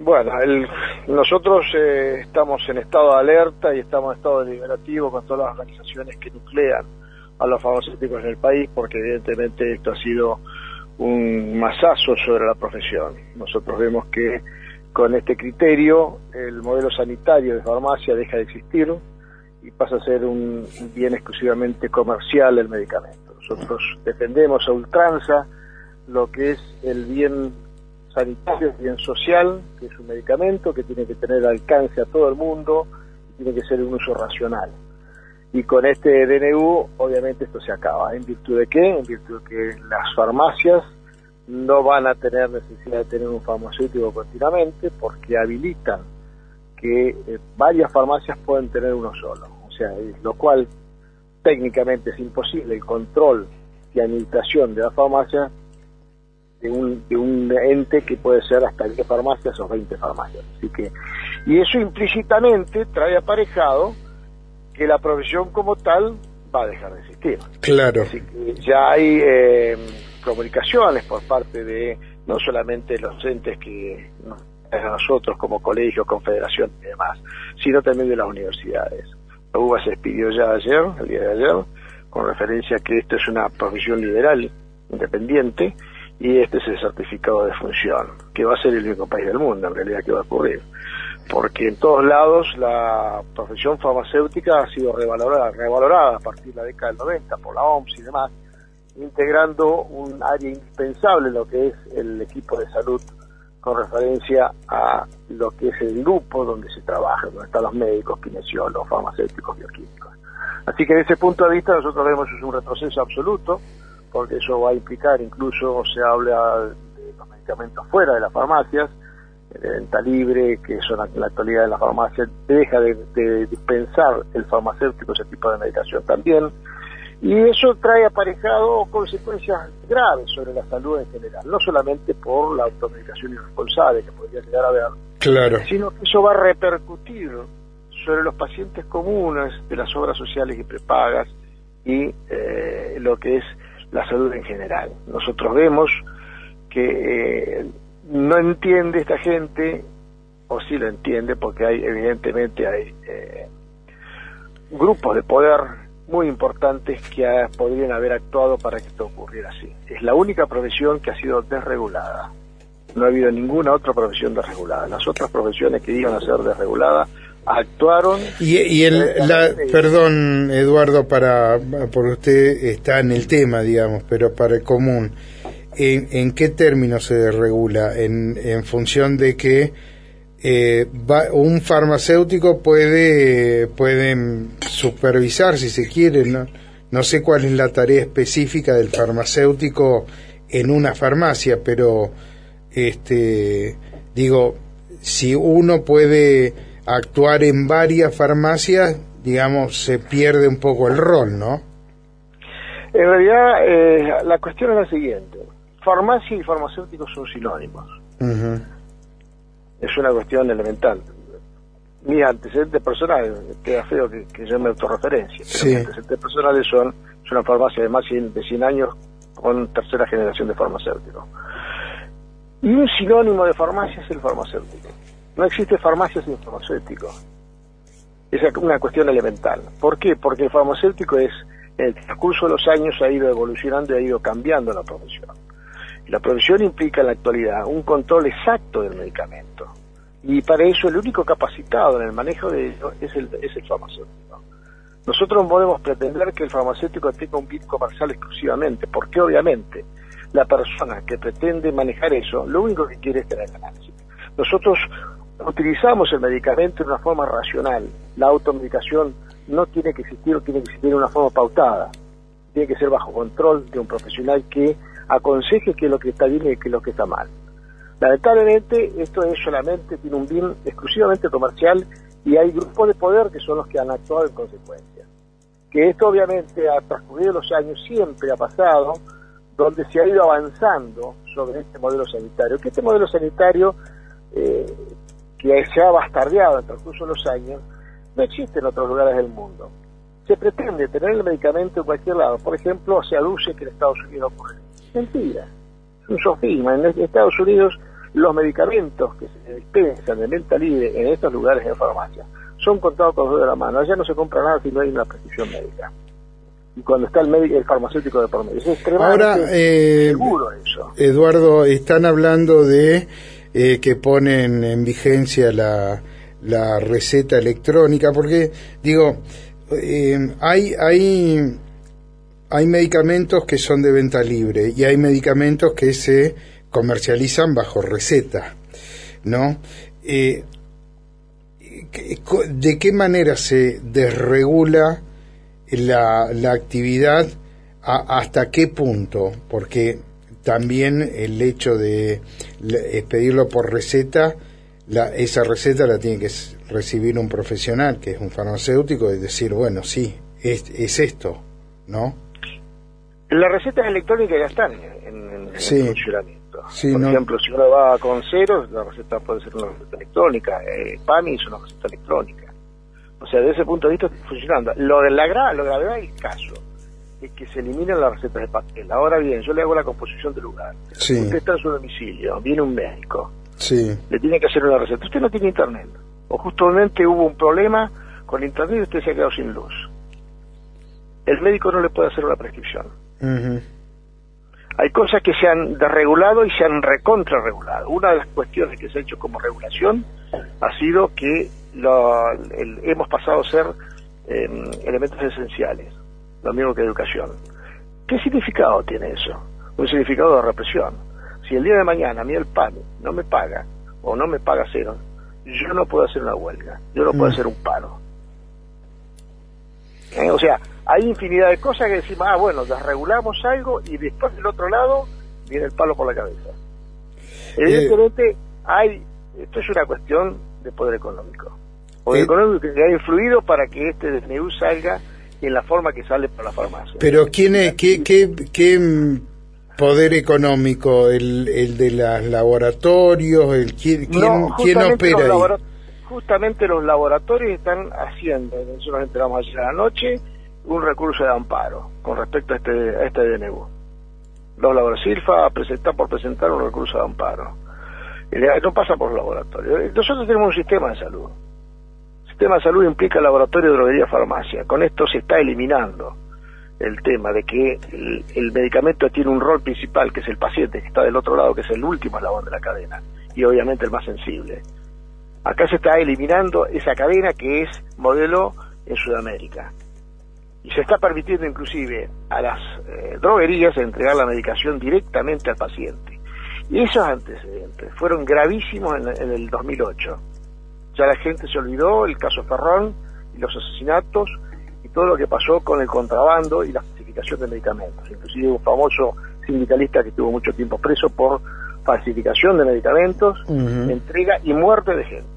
Bueno, nosotros estamos en estado de alerta y estamos en estado deliberativo con todas las organizaciones que nuclean a los farmacéuticos en el país, porque evidentemente esto ha sido un masazo sobre la profesión. Nosotros vemos que con este criterio el modelo sanitario de farmacia deja de existir y pasa a ser un bien exclusivamente comercial el medicamento. Nosotros defendemos a ultranza lo que es el bien sanitario, el bien social, que es un medicamento que tiene que tener alcance a todo el mundo y tiene que ser un uso racional. Y con este DNU, obviamente, esto se acaba. ¿En virtud de qué? En virtud de que las farmacias no van a tener necesidad de tener un farmacéutico continuamente, porque habilitan que varias farmacias pueden tener uno solo. O sea, lo cual técnicamente es imposible el control y administración de la farmacia de un ente que puede ser hasta 10 farmacias o 20 farmacias. Así que, y eso implícitamente trae aparejado que la profesión como tal va a dejar de existir. Claro. Así que ya hay comunicaciones por parte de no solamente los entes que a nosotros como colegios, confederación y demás, sino también de las universidades. La UBA se expidió ya ayer, el día de ayer, con referencia a que esto es una profesión liberal, independiente, y este es el certificado de función, que va a ser el único país del mundo, en realidad, que va a ocurrir. Porque en todos lados la profesión farmacéutica ha sido revalorada a partir de la década del 90 por la OMS y demás, integrando un área indispensable en lo que es el equipo de salud con referencia a lo que es el grupo donde se trabaja, donde están los médicos, kinesiólogos, farmacéuticos, bioquímicos. Así que desde ese punto de vista nosotros vemos que es un retroceso absoluto, porque eso va a implicar, incluso se habla de los medicamentos fuera de las farmacias, de venta libre, que son en la actualidad en las farmacias, deja de dispensar el farmacéutico ese tipo de medicación también, y eso trae aparejado consecuencias graves sobre la salud en general, no solamente por la automedicación irresponsable que podría llegar a haber, claro, sino que eso va a repercutir sobre los pacientes comunes de las obras sociales y prepagas y lo que es la salud en general. Nosotros vemos que no entiende esta gente, o sí lo entiende, porque evidentemente hay grupos de poder muy importantes que podrían haber actuado para que esto ocurriera así. Es la única profesión que ha sido desregulada. No ha habido ninguna otra profesión desregulada. Las otras profesiones que iban a ser desreguladas actuaron. Perdón, Eduardo, porque usted está en el tema, digamos, pero para el común, ¿en qué términos se desregula? En función de que un farmacéutico puede supervisar, si se quiere, no sé cuál es la tarea específica del farmacéutico en una farmacia, pero digo, si uno puede actuar en varias farmacias, digamos, se pierde un poco el rol, ¿no? En realidad, la cuestión es la siguiente: farmacia y farmacéutico son sinónimos. Uh-huh. Es una cuestión elemental. Mis antecedentes personales, queda feo que yo me autorreferencie, pero sí. Mis antecedentes personales es una farmacia de más de 100 años con tercera generación de farmacéuticos. Y un sinónimo de farmacia es el farmacéutico. No existe farmacia sin farmacéutico. Es una cuestión elemental. ¿Por qué? Porque el farmacéutico en el transcurso de los años ha ido evolucionando y ha ido cambiando la profesión. Y la profesión implica en la actualidad un control exacto del medicamento. Y para eso el único capacitado en el manejo de ello es el farmacéutico. Nosotros no podemos pretender que el farmacéutico tenga un bien comercial exclusivamente, porque obviamente la persona que pretende manejar eso, lo único que quiere es tener ganancia. Nosotros utilizamos el medicamento de una forma racional. La automedicación no tiene que existir, tiene que existir de una forma pautada. Tiene que ser bajo control de un profesional que aconseje qué es lo que está bien y qué es lo que está mal. Lamentablemente esto tiene un bien exclusivamente comercial, y hay grupos de poder que son los que han actuado en consecuencia. Que esto obviamente a transcurrido los años siempre ha pasado, donde se ha ido avanzando sobre este modelo sanitario, que este modelo sanitario que se ha bastardeado en el transcurso de los años no existe en otros lugares del mundo. Se pretende tener el medicamento en cualquier lado. Por ejemplo, se aduce que en Estados Unidos ocurre. Mentira, es un sofisma. En Estados Unidos Los medicamentos que se dispensan de venta libre en estos lugares de farmacia son contados con los dedos de la mano. Allá no se compra nada si no hay una prescripción médica. Y cuando está el farmacéutico de por medio. Es extremadamente seguro eso. Eduardo, están hablando de que ponen en vigencia la receta electrónica, porque, digo, hay medicamentos que son de venta libre y hay medicamentos que se comercializan bajo receta, ¿no? ¿De qué manera se desregula la actividad? ¿Hasta qué punto? Porque también el hecho de expedirlo por receta, esa receta la tiene que recibir un profesional, que es un farmacéutico, y decir, bueno, sí, es esto, ¿no? Las recetas electrónicas ya están en el funcionamiento. Sí, por ejemplo, si uno va con ceros, la receta puede ser una receta electrónica. PAMI es una receta electrónica. O sea, desde ese punto de vista está funcionando. Lo grave del caso es que se eliminan las recetas de papel. Ahora bien, yo le hago la composición del lugar. Sí. Usted está en su domicilio, viene un médico. Sí. Le tiene que hacer una receta. Usted no tiene internet. O justamente hubo un problema con internet y usted se ha quedado sin luz. El médico no le puede hacer una prescripción. Uh-huh. Hay cosas que se han desregulado y se han recontrarregulado. Una de las cuestiones que se ha hecho como regulación ha sido que hemos pasado a ser elementos esenciales, lo mismo que educación. ¿Qué significado tiene eso? Un significado de represión. Si el día de mañana a mí el PAMI no me paga o no me paga cero, yo no puedo hacer una huelga, yo no puedo hacer un paro. O sea, hay infinidad de cosas que decimos, bueno, desregulamos algo y después del otro lado viene el palo por la cabeza. Evidentemente esto es una cuestión de poder económico. Poder económico que ha influido para que este DNU salga en la forma que sale por la farmacia. Pero ¿qué poder económico? ¿El de los laboratorios? ¿Quién opera ahí? Justamente los laboratorios están haciendo, nosotros nos enteramos ayer a la noche, un recurso de amparo con respecto a este DNU. Los laboratorios CIRFA está por presentar un recurso de amparo. No pasa por los laboratorios. Nosotros tenemos un sistema de salud. El sistema de salud implica laboratorio, droguería, farmacia. Con esto se está eliminando el tema de que el medicamento tiene un rol principal, que es el paciente, que está del otro lado, que es el último eslabón de la cadena, y obviamente el más sensible. Acá se está eliminando esa cadena que es modelo en Sudamérica. Y se está permitiendo inclusive a las droguerías entregar la medicación directamente al paciente. Y esos antecedentes fueron gravísimos en el 2008. Ya la gente se olvidó el caso Ferrón y los asesinatos y todo lo que pasó con el contrabando y la falsificación de medicamentos. Inclusive un famoso sindicalista que estuvo mucho tiempo preso por falsificación de medicamentos, entrega y muerte de gente.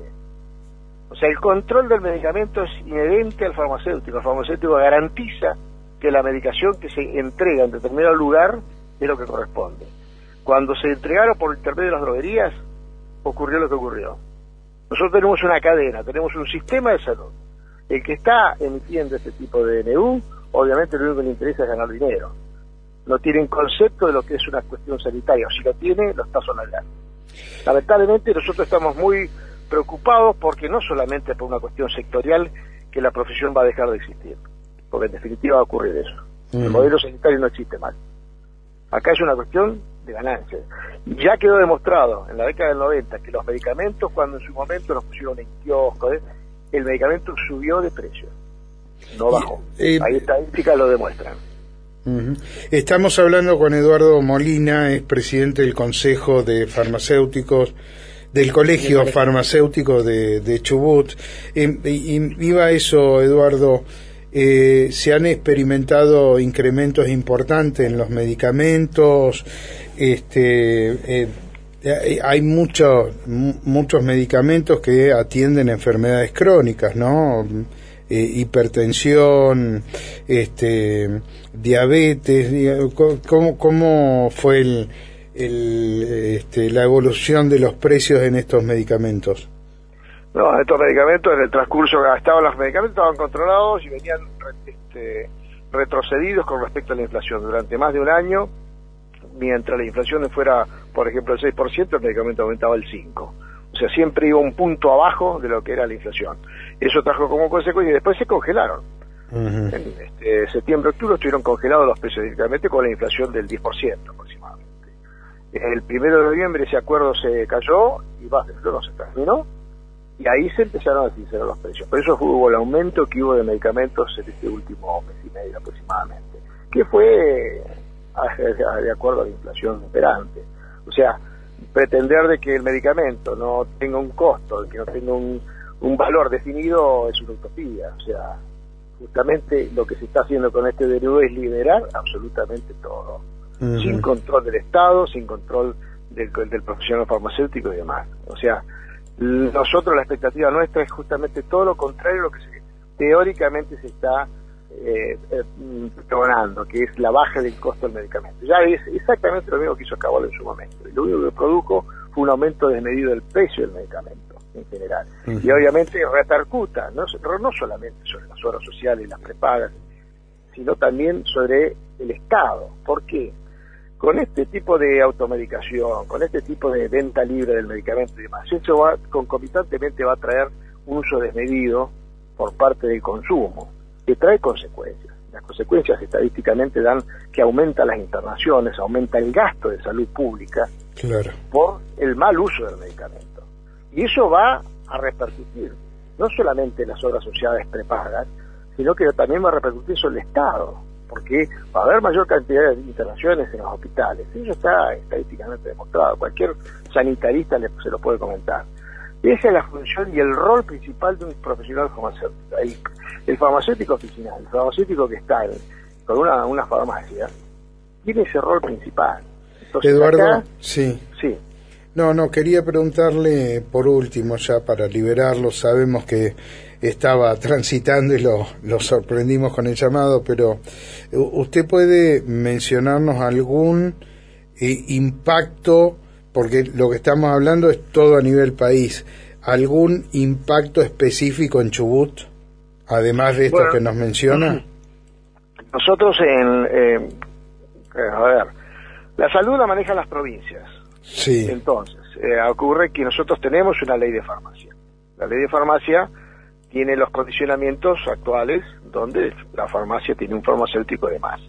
O sea, el control del medicamento es inherente al farmacéutico. El farmacéutico garantiza que la medicación que se entrega en determinado lugar es lo que corresponde. Cuando se entregaron por intermedio de las droguerías, ocurrió lo que ocurrió. Nosotros tenemos una cadena, tenemos un sistema de salud. El que está emitiendo este tipo de DNU, obviamente lo único que le interesa es ganar dinero. No tienen concepto de lo que es una cuestión sanitaria, o si lo tiene, lo está sonegando. Lamentablemente nosotros estamos muy preocupados porque no solamente por una cuestión sectorial que la profesión va a dejar de existir, porque en definitiva va a ocurrir eso. El modelo sanitario no existe más. Acá es una cuestión de ganancia. Ya quedó demostrado en la década del 90 que los medicamentos, cuando en su momento los pusieron en kioscos, el medicamento subió de precio, no bajó. Ahí estadísticas lo demuestran. Estamos hablando con Eduardo Molina, es presidente del Consejo de Farmacéuticos, del Colegio Farmacéutico de Chubut. Iba eso, Eduardo, se han experimentado incrementos importantes en los medicamentos, hay muchos medicamentos que atienden enfermedades crónicas, ¿no? Hipertensión, diabetes. ¿Cómo fue la evolución de los precios en estos medicamentos? No, estos medicamentos en el transcurso los medicamentos estaban controlados y venían retrocedidos con respecto a la inflación. Durante más de un año mientras la inflación fuera, por ejemplo, el 6%, el medicamento aumentaba el 5%. O sea, siempre iba un punto abajo de lo que era la inflación. Eso trajo como consecuencia, y después se congelaron. Uh-huh. En septiembre, octubre estuvieron congelados los precios directamente con la inflación del 10% aproximadamente. El 1 de noviembre ese acuerdo se cayó y no se terminó, y ahí se empezaron a sincerar los precios. Por eso hubo el aumento que hubo de medicamentos en este último mes y medio aproximadamente, que fue de acuerdo a la inflación imperante. O sea, pretender de que el medicamento no tenga un costo, de que no tenga un valor definido, es una utopía. O sea, justamente lo que se está haciendo con este DNU es liberar absolutamente todo, uh-huh, sin control del Estado, sin control del profesional farmacéutico y demás. O sea, nosotros, la expectativa nuestra es justamente todo lo contrario a lo que teóricamente se está pregonando, que es la baja del costo del medicamento. Ya es exactamente lo mismo que hizo Cabal en su momento, y lo único que produjo fue un aumento desmedido del precio del medicamento en general, uh-huh, y obviamente repercuta no solamente sobre las obras sociales y las prepagas, sino también sobre el Estado. ¿Por qué? Con este tipo de automedicación, con este tipo de venta libre del medicamento y demás, eso concomitantemente va a traer un uso desmedido por parte del consumo, que trae consecuencias. Las consecuencias estadísticamente dan que aumenta las internaciones, aumenta el gasto de salud pública, claro, por el mal uso del medicamento. Y eso va a repercutir no solamente en las obras sociales prepagas, sino que también va a repercutir sobre el Estado, porque va a haber mayor cantidad de internaciones en los hospitales. Eso está estadísticamente demostrado. Cualquier sanitarista se lo puede comentar. Esa es la función y el rol principal de un profesional farmacéutico. El farmacéutico oficinal, el farmacéutico que está con una farmacia, tiene ese rol principal. Entonces, Eduardo, acá, sí. Sí. No, quería preguntarle por último, ya para liberarlo, sabemos que estaba transitando y lo sorprendimos con el llamado, pero ¿usted puede mencionarnos algún impacto, porque lo que estamos hablando es todo a nivel país, algún impacto específico en Chubut, además de esto que nos menciona? Nosotros a ver, la salud la manejan las provincias. Sí. Entonces, ocurre que nosotros tenemos una ley de farmacia. La ley de farmacia tiene los condicionamientos actuales donde la farmacia tiene un farmacéutico de más.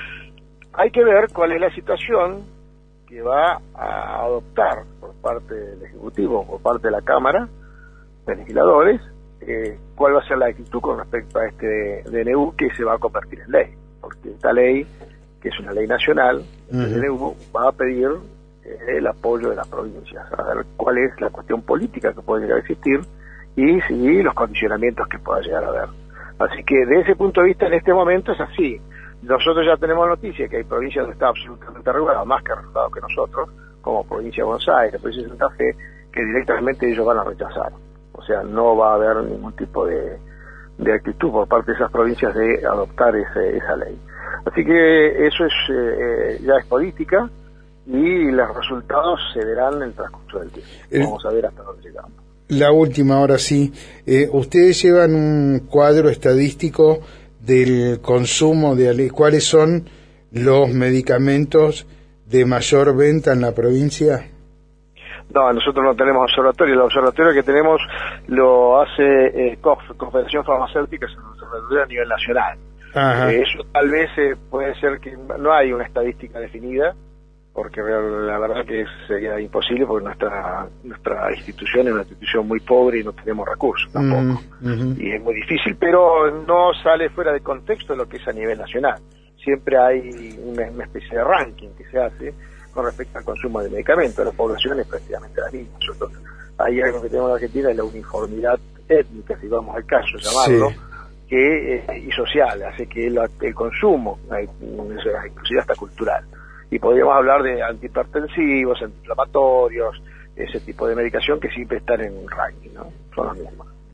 Hay que ver cuál es la situación que va a adoptar por parte del Ejecutivo, por parte de la Cámara de Legisladores, cuál va a ser la actitud con respecto a este DNU que se va a convertir en ley. Porque esta ley, que es una ley nacional, el DNU va a pedir el apoyo de las provincias, a ver cuál es la cuestión política que puede llegar a existir y los condicionamientos que pueda llegar a haber. Así que de ese punto de vista en este momento es así. Nosotros ya tenemos noticia que hay provincias donde está absolutamente regulado, más que regulado que nosotros, como provincia de Buenos Aires, provincia de Santa Fe, que directamente ellos van a rechazar. O sea, no va a haber ningún tipo de actitud por parte de esas provincias de adoptar esa ley. Así que eso ya es política, y los resultados se verán en el transcurso del tiempo. Vamos a ver hasta dónde llegamos. La última, ahora sí. Ustedes llevan un cuadro estadístico del consumo de cuáles son los medicamentos de mayor venta en la provincia. No, nosotros no tenemos observatorio. El observatorio que tenemos lo hace Confederación Farmacéutica, es un observatorio a nivel nacional. Eso tal vez puede ser que no hay una estadística definida, porque la verdad que sería imposible, porque nuestra institución es una institución muy pobre y no tenemos recursos tampoco, y es muy difícil, pero no sale fuera de contexto de lo que es a nivel nacional. Siempre hay una especie de ranking que se hace con respecto al consumo de medicamentos. La población es prácticamente la misma. Nosotros, hay algo que tenemos en Argentina, es la uniformidad étnica, si vamos al caso, llamarlo, sí, y social, hace que el consumo, inclusive hasta cultural. Y podríamos hablar de antihipertensivos, antiinflamatorios, ese tipo de medicación que siempre están en un ranking, ¿no? Son los mismos.